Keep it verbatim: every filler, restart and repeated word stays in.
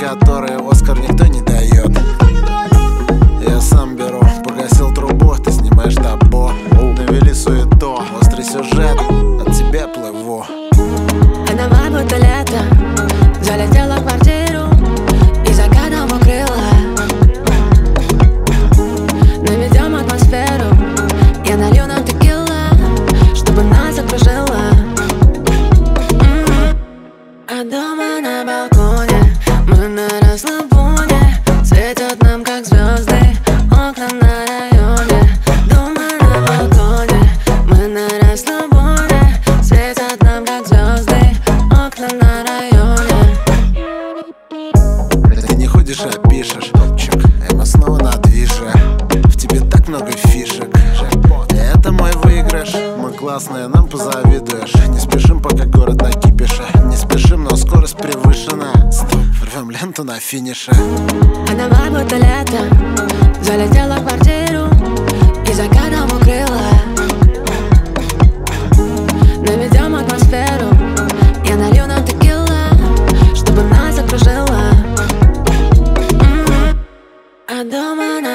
которые Оскар никто не дает. Я сам беру, погасил трубу, ты снимаешь табу. Навели суету, острый сюжет, от тебя плыву. Она вайб будто лето, залетела в квартиру и закатом укрыла. Наведем атмосферу, я налью нам текила, чтобы нас окружила. м-м. А дома на балконе мы на расслабоне, светят нам как звезды окна на районе. Дома на балконе мы на расслабоне, светят нам как звезды окна на районе. Ты не ходишь, а пишешь топчик, Эма снова на движе. В тебе так много фишек, это мой выигрыш. Мы классные, нам позавидуешь. Не спешим, пока город на кипише. Не спешим, но скорость превышена. Стоп, рвем ленту на финише. Она вайб будто лето, залетела в квартиру и закатом укрыла. Наведем атмосферу, я налью нам текила, чтобы нас окружила. м-м. А дома